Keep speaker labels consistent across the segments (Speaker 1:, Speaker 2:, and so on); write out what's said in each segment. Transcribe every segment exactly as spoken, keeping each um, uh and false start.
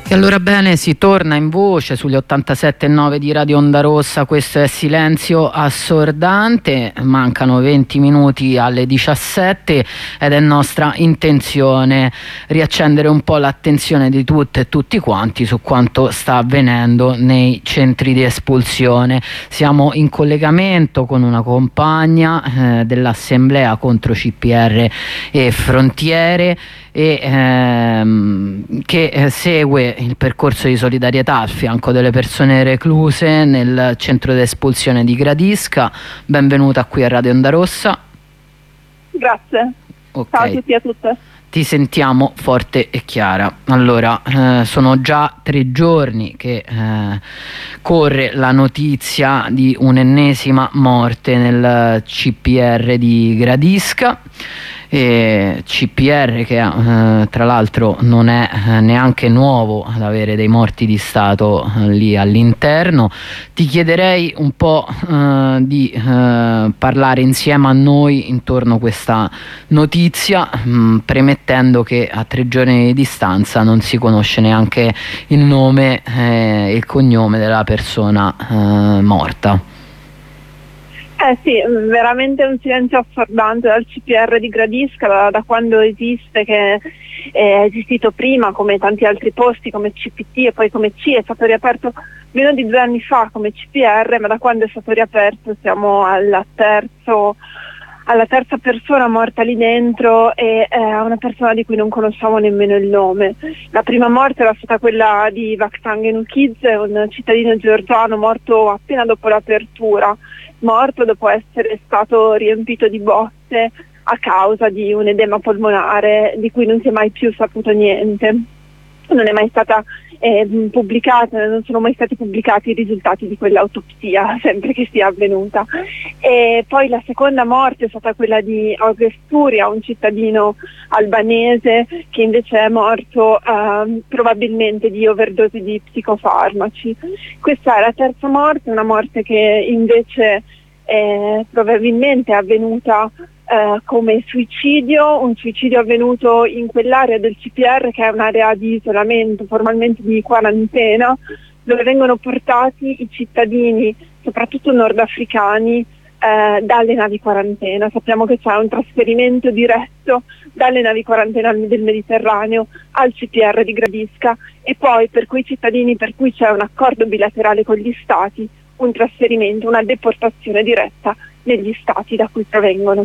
Speaker 1: E allora bene, si torna in voce sugli ottantasette virgola nove di Radio Onda Rossa. Questo è Silenzio Assordante, mancano venti minuti alle diciassette ed è nostra intenzione riaccendere un po' l'attenzione di tutte e tutti quanti su quanto sta avvenendo nei centri di espulsione. Siamo in collegamento con una compagna eh, dell'Assemblea contro C P R e Frontiere e ehm, che eh, segue il percorso di solidarietà al fianco delle persone recluse nel centro di espulsione di Gradisca. Benvenuta qui a Radio Onda Rossa.
Speaker 2: Grazie.
Speaker 1: Okay.
Speaker 2: Ciao a tutti e a tutte.
Speaker 1: Ti sentiamo forte e chiara. Allora, eh, sono già tre giorni che eh, corre la notizia di un'ennesima morte nel C P R di Gradisca. E C P R che eh, tra l'altro non è eh, neanche nuovo ad avere dei morti di Stato eh, lì all'interno. Ti chiederei un po' eh, di eh, parlare insieme a noi intorno a questa notizia, mh, premettendo che a tre giorni di distanza non si conosce neanche il nome e il cognome della persona eh, morta.
Speaker 2: Eh sì, veramente un silenzio assordante dal C P R di Gradisca, da, da quando esiste, che è esistito prima come tanti altri posti come C P T e poi come C, è stato riaperto meno di due anni fa come C P R, ma da quando è stato riaperto siamo alla terzo alla terza persona morta lì dentro e eh, una persona di cui non conosciamo nemmeno il nome. La prima morte era stata quella di Vakhtang Enukidze, un cittadino georgiano morto appena dopo l'apertura, morto dopo essere stato riempito di botte a causa di un edema polmonare di cui non si è mai più saputo niente. Non è mai stata eh, pubblicata, non sono mai stati pubblicati i risultati di quell'autopsia, sempre che sia avvenuta. E poi la seconda morte è stata quella di August Turia, un cittadino albanese che invece è morto eh, probabilmente di overdose di psicofarmaci. Questa è la terza morte, una morte che invece eh, probabilmente è avvenuta Uh, come suicidio, un suicidio avvenuto in quell'area del C P R che è un'area di isolamento, formalmente di quarantena, dove vengono portati i cittadini, soprattutto nordafricani, uh, dalle navi quarantena. Sappiamo che c'è un trasferimento diretto dalle navi quarantena del Mediterraneo al C P R di Gradisca e poi per quei cittadini per cui c'è un accordo bilaterale con gli stati, un trasferimento, una deportazione diretta negli stati da cui provengono.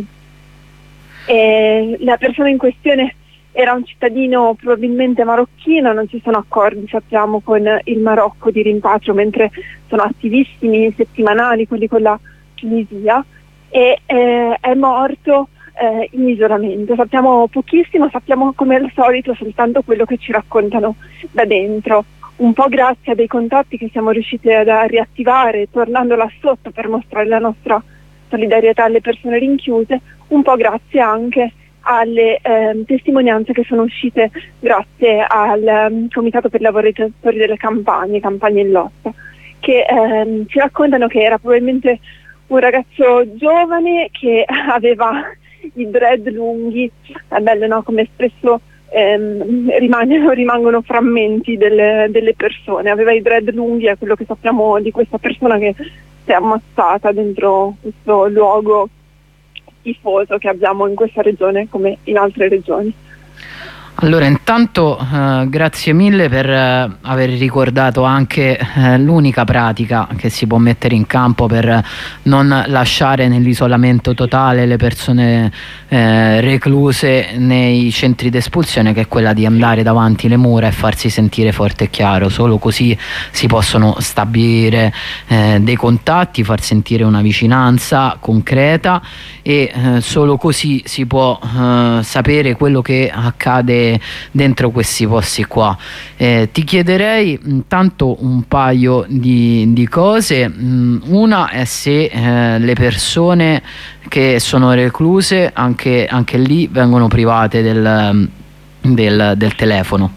Speaker 2: E la persona in questione era un cittadino probabilmente marocchino, non ci sono accordi, sappiamo, con il Marocco di rimpatrio, mentre sono attivissimi settimanali quelli con la Tunisia, e eh, è morto eh, in isolamento. Sappiamo pochissimo, sappiamo come al solito soltanto quello che ci raccontano da dentro, un po' grazie a dei contatti che siamo riusciti ad a riattivare tornando là sotto per mostrare la nostra solidarietà alle persone rinchiuse, un po' grazie anche alle eh, testimonianze che sono uscite grazie al um, Comitato per i lavoratori delle campagne, Campagne in Lotta, che ehm, ci raccontano che era probabilmente un ragazzo giovane che aveva i dread lunghi, è bello, no? Come spesso ehm, rimangono, rimangono frammenti delle, delle persone, aveva i dread lunghi, è quello che sappiamo di questa persona che si è ammazzata dentro questo luogo tifoso che abbiamo in questa regione come in altre regioni.
Speaker 1: Allora, intanto eh, grazie mille per eh, aver ricordato anche eh, l'unica pratica che si può mettere in campo per non lasciare nell'isolamento totale le persone eh, recluse nei centri di espulsione, che è quella di andare davanti le mura e farsi sentire forte e chiaro. Solo così si possono stabilire eh, dei contatti, far sentire una vicinanza concreta e eh, solo così si può eh, sapere quello che accade dentro questi posti qua. Eh, ti chiederei intanto un paio di, di cose. Mm, una è se eh, le persone che sono recluse anche, anche lì vengono private del, del, del telefono.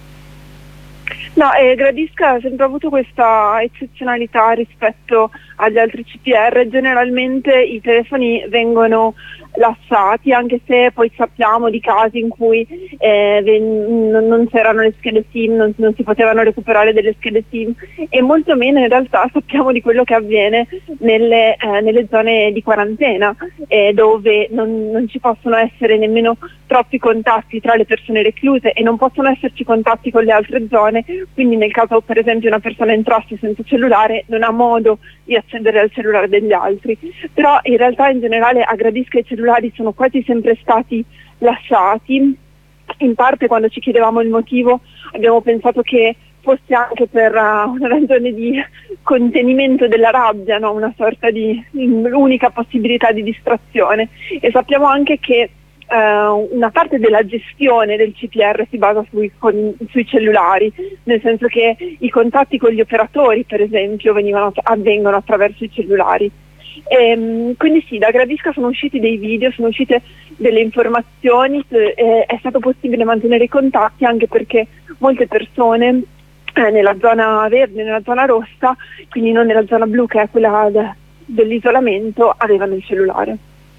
Speaker 2: No, eh, Gradisca ha sempre avuto questa eccezionalità rispetto agli altri C P R. Generalmente i telefoni vengono lasciati, anche se poi sappiamo di casi in cui eh, non, non c'erano le schede SIM, non, non si potevano recuperare delle schede SIM, e molto meno in realtà sappiamo di quello che avviene nelle, eh, nelle zone di quarantena, eh, dove non, non ci possono essere nemmeno troppi contatti tra le persone recluse e non possono esserci contatti con le altre zone, quindi nel caso per esempio una persona entrasse senza cellulare non ha modo di accedere al cellulare degli altri. Però in realtà in generale a Gradisca i cellulari sono quasi sempre stati lasciati. In parte quando ci chiedevamo il motivo abbiamo pensato che fosse anche per uh, una ragione di contenimento della rabbia, no? Una sorta di unica possibilità di distrazione, e sappiamo anche che uh, una parte della gestione del C P R si basa sui, con, sui cellulari, nel senso che i contatti con gli operatori per esempio venivano, avvengono attraverso i cellulari. E, quindi sì, da Gradisca sono usciti dei video, sono uscite delle informazioni, eh, è stato possibile mantenere i contatti anche perché molte persone eh, nella zona verde, nella zona rossa, quindi non nella zona blu che è quella de- dell'isolamento, avevano il cellulare.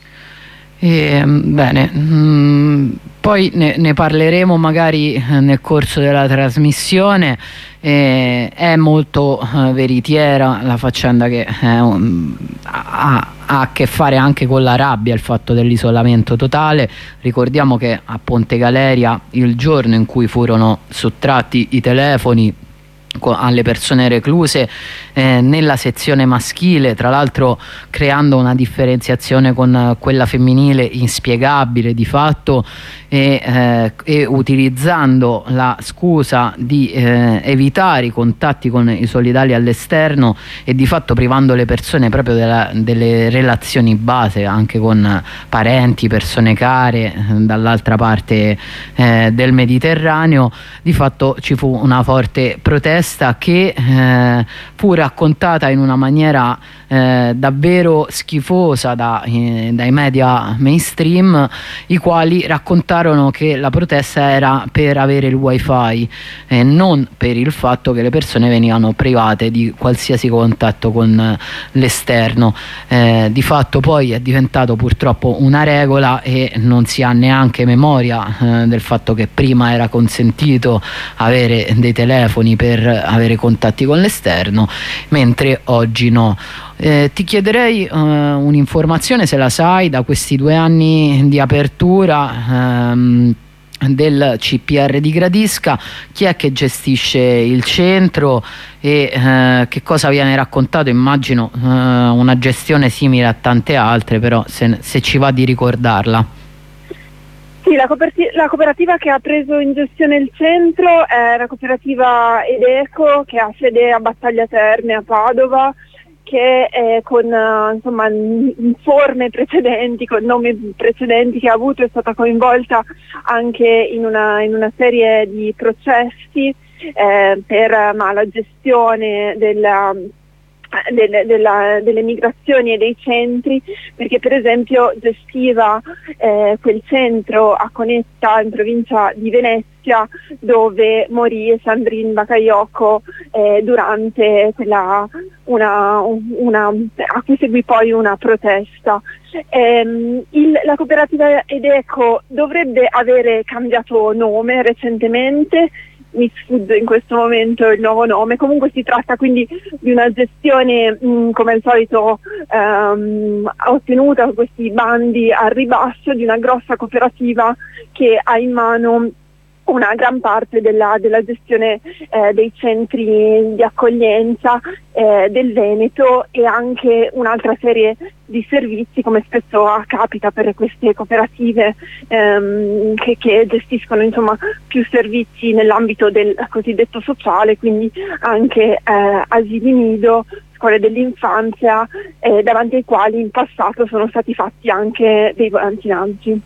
Speaker 1: E, bene, mh, poi ne, ne parleremo magari nel corso della trasmissione. Eh, è molto eh, veritiera la faccenda, che eh, um, ha, ha a che fare anche con la rabbia, il fatto dell'isolamento totale. Ricordiamo che a Ponte Galeria, il giorno in cui furono sottratti i telefoni alle persone recluse eh, nella sezione maschile, tra l'altro creando una differenziazione con quella femminile inspiegabile di fatto, e, eh, e utilizzando la scusa di eh, evitare i contatti con i solidali all'esterno e di fatto privando le persone proprio della, delle relazioni base anche con parenti, persone care eh, dall'altra parte eh, del Mediterraneo. Di fatto ci fu una forte protesta che eh, fu raccontata in una maniera eh, davvero schifosa da, eh, dai media mainstream, i quali raccontarono che la protesta era per avere il wifi e eh, non per il fatto che le persone venivano private di qualsiasi contatto con l'esterno. Eh, di fatto poi è diventato purtroppo una regola e non si ha neanche memoria eh, del fatto che prima era consentito avere dei telefoni per avere contatti con l'esterno, mentre oggi no. Eh, ti chiederei uh, un'informazione, se la sai, da questi due anni di apertura um, del C P R di Gradisca, chi è che gestisce il centro e uh, che cosa viene raccontato? Immagino uh, una gestione simile a tante altre, però se, se ci va di ricordarla.
Speaker 2: Sì, la, la cooperativa che ha preso in gestione il centro è la cooperativa Edeco, che ha sede a Battaglia Terme a Padova, che è con uh, insomma in forme precedenti, con nomi precedenti che ha avuto, è stata coinvolta anche in una, in una serie di processi eh, per ma, la gestione della Delle, della, delle migrazioni e dei centri, perché per esempio gestiva eh, quel centro a Conetta in provincia di Venezia, dove morì Sandrine Bakayoko eh, durante quella, una, una, a cui seguì poi una protesta. Ehm, il, la cooperativa Edeco dovrebbe avere cambiato nome recentemente, mi sfugge in questo momento il nuovo nome, comunque si tratta quindi di una gestione mh, come al solito ehm, ottenuta con questi bandi al ribasso di una grossa cooperativa che ha in mano una gran parte della, della gestione eh, dei centri di accoglienza eh, del Veneto e anche un'altra serie di servizi, come spesso capita per queste cooperative ehm, che, che gestiscono insomma più servizi nell'ambito del cosiddetto sociale, quindi anche eh, asili nido, scuole dell'infanzia, eh, davanti ai quali in passato sono stati fatti anche dei volantinaggi.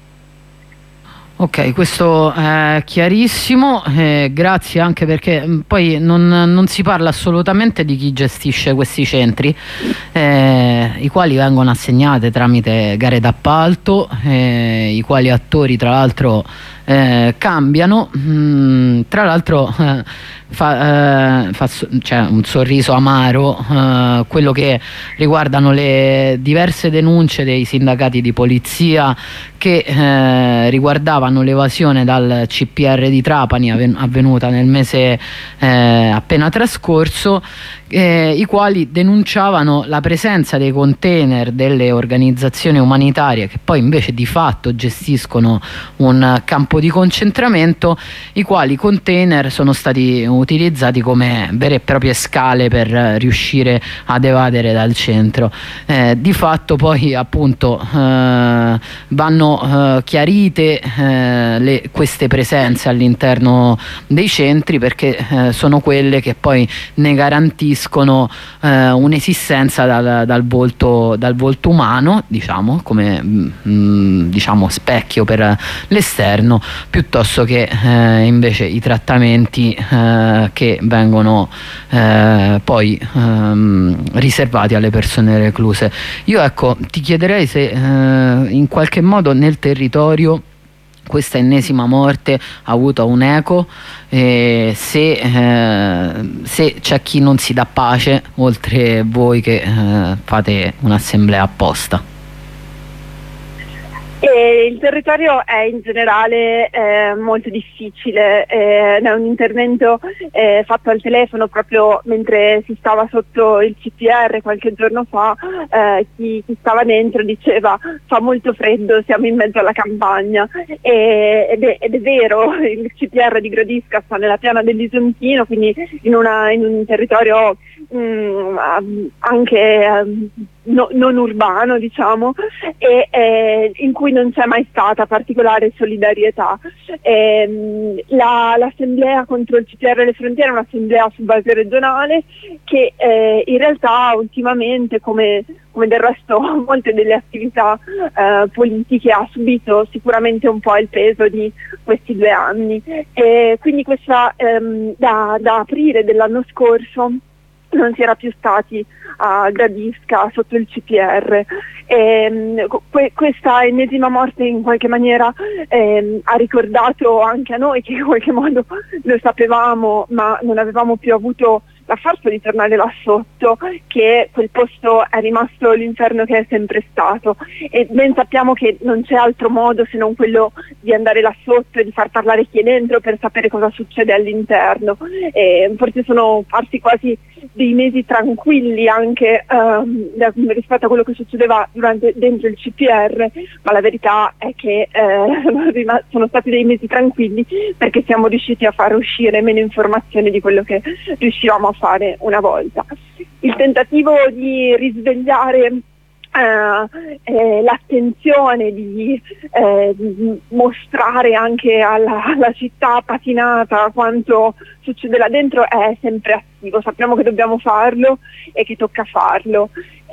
Speaker 1: Ok, questo è chiarissimo, eh, grazie, anche perché mh, poi non, non si parla assolutamente di chi gestisce questi centri, eh, i quali vengono assegnate tramite gare d'appalto, eh, i quali attori tra l'altro eh, cambiano. Mm, tra l'altro eh, fa, eh, fa cioè, un sorriso amaro eh, quello che riguardano le diverse denunce dei sindacati di polizia che eh, riguardavano l'evasione dal C P R di Trapani avvenuta nel mese eh, appena trascorso, eh, i quali denunciavano la presenza dei container delle organizzazioni umanitarie che poi invece di fatto gestiscono un campo di concentramento, i quali container sono stati utilizzati come vere e proprie scale per riuscire ad evadere dal centro. Eh, di fatto poi appunto eh, vanno eh, chiarite eh, le, queste presenze all'interno dei centri, perché eh, sono quelle che poi ne garantiscono eh, un'esistenza dal, dal, volto, dal volto umano, diciamo, come mh, diciamo specchio per l'esterno, piuttosto che eh, invece i trattamenti eh, che vengono eh, poi ehm, riservati alle persone recluse. Io ecco ti chiederei se eh, in qualche modo nel territorio questa ennesima morte ha avuto un eco, eh, se, eh, se c'è chi non si dà pace oltre voi che eh, fate un'assemblea apposta.
Speaker 2: E il territorio è in generale eh, molto difficile, eh, è un intervento eh, fatto al telefono proprio mentre si stava sotto il C P R qualche giorno fa, eh, chi, chi stava dentro diceva fa molto freddo, siamo in mezzo alla campagna, e, ed, è, ed è vero, il C P R di Gradisca sta nella piana dell'Isontino, quindi in, una, in un territorio mh, anche um, no, non urbano, diciamo, e eh, in cui non c'è mai stata particolare solidarietà. Eh, la, l'assemblea contro il C P R delle frontiere è un'assemblea su base regionale che eh, in realtà ultimamente, come, come del resto molte delle attività eh, politiche, ha subito sicuramente un po' il peso di questi due anni. E quindi questa, ehm, da, da aprile dell'anno scorso non si era più stati a Gradisca sotto il C P R. E, que- questa ennesima morte in qualche maniera ehm, ha ricordato anche a noi, che in qualche modo lo sapevamo ma non avevamo più avuto la forza di tornare là sotto, che quel posto è rimasto l'inferno che è sempre stato, e ben sappiamo che non c'è altro modo se non quello di andare là sotto e di far parlare chi è dentro per sapere cosa succede all'interno. E forse sono farsi quasi dei mesi tranquilli anche um, rispetto a quello che succedeva durante, dentro il C P R, ma la verità è che eh, sono stati dei mesi tranquilli perché siamo riusciti a far uscire meno informazioni di quello che riuscivamo a fare una volta. Il tentativo di risvegliare eh, eh, l'attenzione, di, eh, di mostrare anche alla, alla città patinata quanto succede là dentro è sempre attivo. Sappiamo che dobbiamo farlo e che tocca farlo.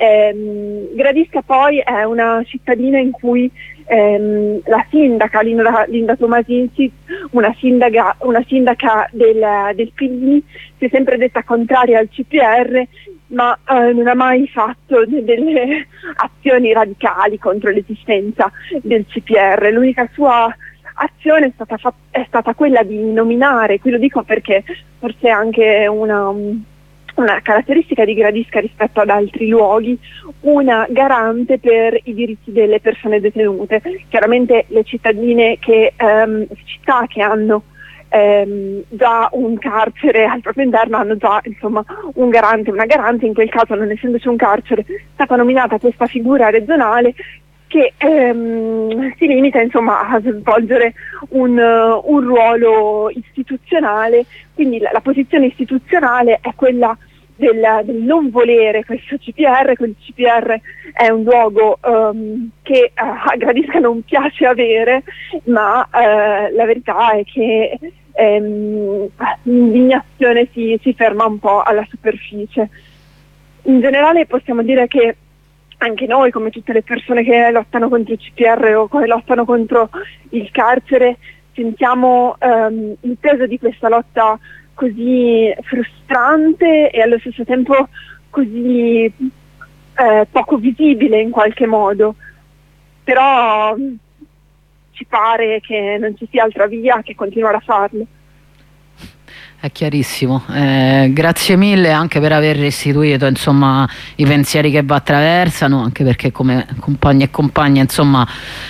Speaker 2: Eh, Gradisca poi è una cittadina in cui ehm, la sindaca Linda, Linda Tomasinsi, una sindaca, una sindaca del, del P D, si è sempre detta contraria al C P R, ma eh, non ha mai fatto de- delle azioni radicali contro l'esistenza del C P R. L'unica sua azione è stata, fa- è stata quella di nominare, qui lo dico perché forse è anche una, una caratteristica di Gradisca rispetto ad altri luoghi, una garante per i diritti delle persone detenute. Chiaramente le cittadine che, ehm, città che hanno ehm, già un carcere al proprio interno hanno già insomma un garante, una garante. In quel caso, non essendoci un carcere, è stata nominata questa figura regionale che ehm, si limita insomma a svolgere un, uh, un ruolo istituzionale. Quindi la, la posizione istituzionale è quella del, del non volere questo C P R. Quel C P R è un luogo um, che uh, a Gradisca non piace avere, ma uh, la verità è che um, l'indignazione si, si ferma un po' alla superficie. In generale possiamo dire che anche noi, come tutte le persone che lottano contro il C P R o che lottano contro il carcere, sentiamo um, il peso di questa lotta così frustrante e allo stesso tempo così eh, poco visibile in qualche modo. Però ci pare che non ci sia altra via che continuare a farlo.
Speaker 1: È chiarissimo, eh, grazie mille anche per aver restituito insomma i pensieri che vi attraversano, anche perché come compagni e compagne insomma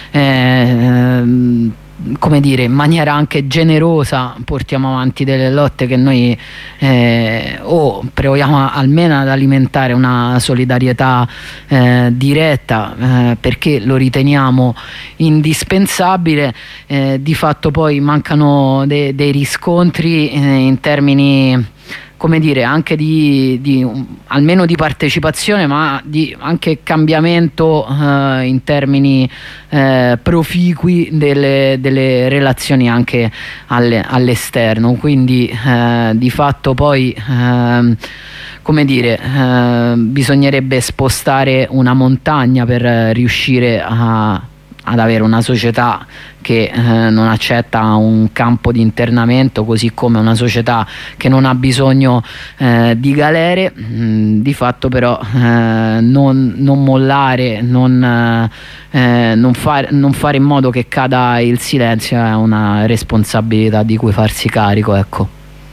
Speaker 1: eh, come dire, in maniera anche generosa portiamo avanti delle lotte che noi eh, o proviamo almeno ad alimentare una solidarietà eh, diretta eh, perché lo riteniamo indispensabile. Eh, di fatto poi mancano de dei riscontri eh, in termini, come dire, anche di, di um, almeno di partecipazione, ma di anche cambiamento eh, in termini eh, proficui delle, delle relazioni anche alle, all'esterno. Quindi eh, di fatto poi eh, come dire, eh, bisognerebbe spostare una montagna per riuscire a ad avere una società che eh, non accetta un campo di internamento, così come una società che non ha bisogno eh, di galere. Mm, di fatto però eh, non, non mollare, non, eh, non, far, non fare in modo che cada il silenzio è una responsabilità di cui farsi carico, ecco.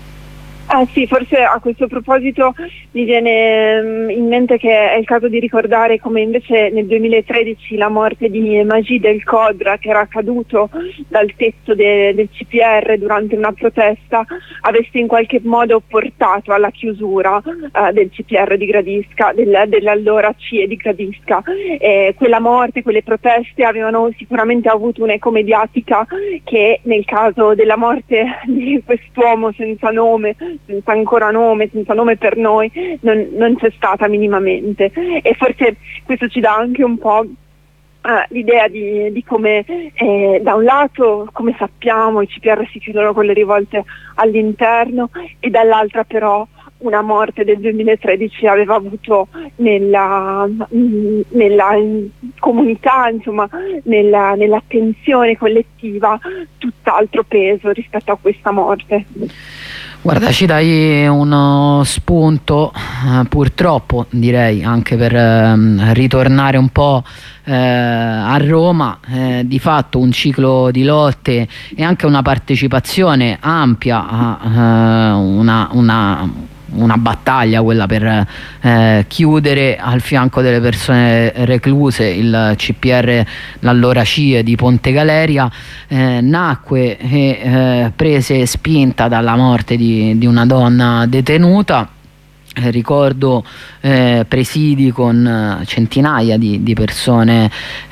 Speaker 2: Ah sì, forse a questo proposito mi viene um, in mente che è il caso di ricordare come invece nel duemilatredici la morte di Majid El Khodra, che era caduto dal tetto de del C P R durante una protesta, avesse in qualche modo portato alla chiusura uh, del C P R di Gradisca, del, dell'allora C I E di Gradisca. Eh, quella morte, quelle proteste avevano sicuramente avuto un'eco mediatica che nel caso della morte di quest'uomo senza nome, senza ancora nome, senza nome per noi, non, non c'è stata minimamente. E forse questo ci dà anche un po' Uh, l'idea di, di come eh, da un lato, come sappiamo, i C P R si chiudono con le rivolte all'interno, e dall'altra però una morte del duemilatredici aveva avuto nella, mh, nella comunità, insomma, nella, nell'attenzione collettiva tutt'altro peso rispetto a questa morte.
Speaker 1: Guarda, ci dai uno spunto, eh, purtroppo direi, anche per eh, ritornare un po' eh, a Roma. Eh, di fatto un ciclo di lotte e anche una partecipazione ampia a eh, una, una una battaglia, quella per eh, chiudere al fianco delle persone recluse il C P R, l'allora C I E di Ponte Galeria, eh, nacque e eh, prese spinta dalla morte di, di una donna detenuta. Eh, ricordo eh, presidi con eh, centinaia di, di persone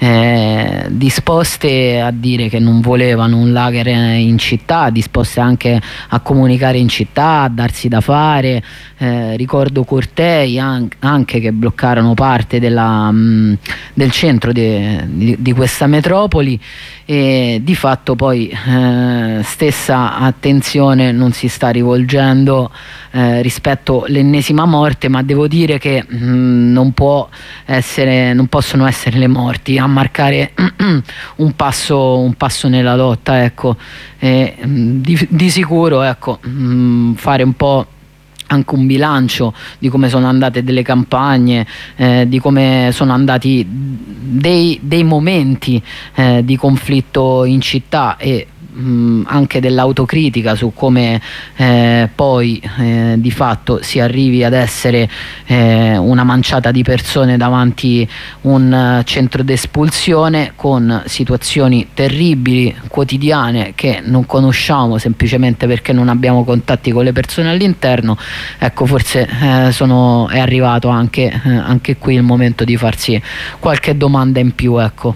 Speaker 1: eh, disposte a dire che non volevano un lager in città, disposte anche a comunicare in città, a darsi da fare. Eh, ricordo cortei an anche che bloccarono parte della, mh, del centro de, di, di questa metropoli, e di fatto poi eh, stessa attenzione non si sta rivolgendo eh, rispetto all'ennesima morte, ma devo dire che mh, non può essere, non possono essere le morti a marcare un passo, un passo nella lotta, ecco. E, mh, di, di sicuro, ecco, mh, fare un po' anche un bilancio di come sono andate delle campagne, eh, di come sono andati dei, dei momenti eh, di conflitto in città, e mh, anche dell'autocritica su come eh, poi eh, di fatto si arrivi ad essere eh, una manciata di persone davanti un uh, centro d'espulsione, con situazioni terribili, quotidiane, che non conosciamo semplicemente perché non abbiamo contatti con le persone all'interno. Ecco, forse eh, sono, è arrivato anche, eh, anche qui il momento di farsi qualche domanda in più, ecco.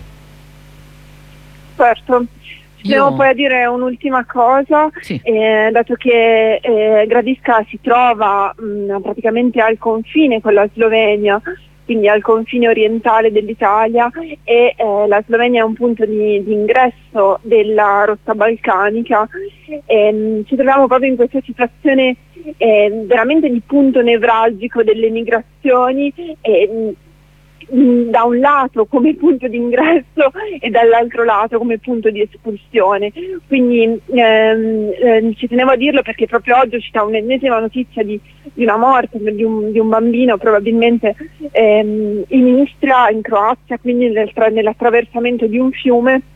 Speaker 2: Certo. Devo poi a dire un'ultima cosa,
Speaker 1: sì.
Speaker 2: eh, dato che eh, Gradisca si trova mh, praticamente al confine con la Slovenia, quindi al confine orientale dell'Italia, e eh, la Slovenia è un punto di, di ingresso della rotta balcanica. E, ci troviamo proprio in questa situazione eh, veramente di punto nevralgico delle migrazioni, e, da un lato come punto di ingresso e dall'altro lato come punto di espulsione. Quindi ehm, eh, ci tenevo a dirlo perché proprio oggi ci dà un'ennesima notizia di, di una morte di un, di un bambino, probabilmente ehm, in Istria, in Croazia, quindi nel, nell'attraversamento di un fiume.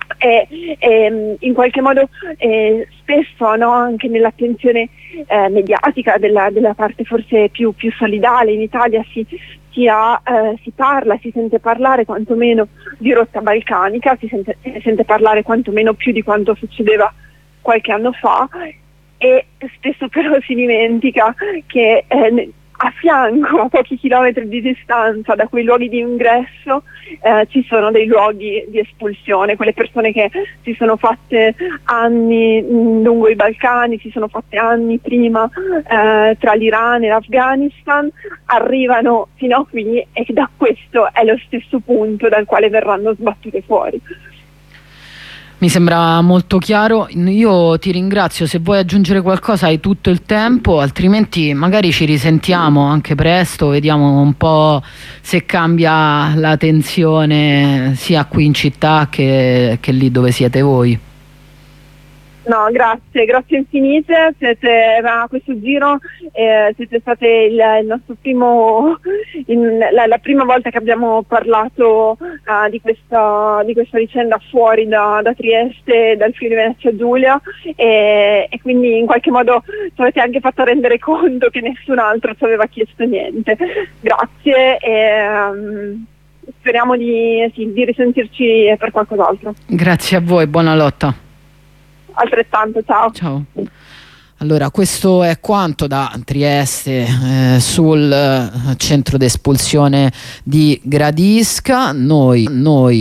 Speaker 2: E, e in qualche modo eh, spesso, no, anche nell'attenzione eh, mediatica della, della parte forse più, più solidale in Italia si, si, ha, eh, si parla, si sente parlare quantomeno di rotta balcanica, si sente, si sente parlare quantomeno più di quanto succedeva qualche anno fa, e spesso però si dimentica che eh, a fianco, a pochi chilometri di distanza da quei luoghi di ingresso, eh, ci sono dei luoghi di espulsione, quelle persone che si sono fatte anni mh, lungo i Balcani, si sono fatte anni prima eh, tra l'Iran e l'Afghanistan, arrivano fino a qui, e da questo è lo stesso punto dal quale verranno sbattute fuori.
Speaker 1: Mi sembra molto chiaro, io ti ringrazio, se vuoi aggiungere qualcosa hai tutto il tempo, altrimenti magari ci risentiamo anche presto, vediamo un po' se cambia la tensione sia qui in città che, che lì dove siete voi.
Speaker 2: No, grazie, grazie infinite, siete, a questo giro eh, siete state il, il nostro primo, in, la, la prima volta che abbiamo parlato uh, di, questa, di questa vicenda fuori da, da Trieste, dal Friuli Venezia Giulia, e, e quindi in qualche modo ci avete anche fatto rendere conto che nessun altro ci aveva chiesto niente. Grazie e um, speriamo di, sì, di risentirci per qualcos'altro.
Speaker 1: Grazie a voi, buona lotta.
Speaker 2: Altrettanto, ciao.
Speaker 1: Ciao. Allora, questo è quanto da Trieste eh, sul eh, centro d'espulsione di Gradisca. Noi, noi